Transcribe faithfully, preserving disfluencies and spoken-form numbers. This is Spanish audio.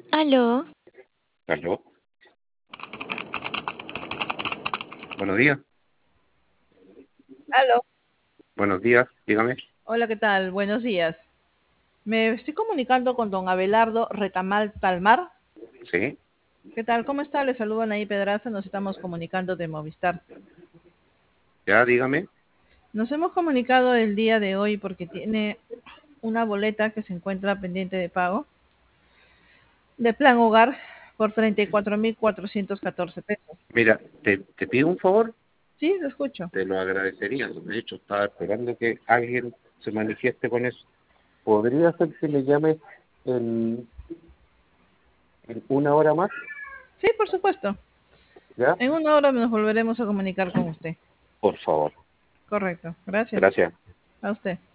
Aló, ¿Aló? Buenos días. Aló. Buenos días, dígame. Hola, ¿qué tal? Buenos días. Me estoy comunicando con don Abelardo Retamal Talmar. Sí, ¿Qué tal? ¿Cómo está? Le saludo Anaí Pedraza. Nos estamos comunicando de Movistar. ya, dígame. Nos hemos comunicado el día de hoy porque tiene una boleta que se encuentra pendiente de pago de plan hogar por treinta y cuatro mil cuatrocientos catorce pesos. Mira, te, te pido un favor, Sí, lo escucho. te lo agradecería. De hecho, estaba esperando que alguien se manifieste con eso. ¿Podría ser que le llame en, en una hora más? Sí, por supuesto. ¿Ya? En una hora nos volveremos a comunicar con usted. Por favor. Correcto. Gracias. Gracias. A usted.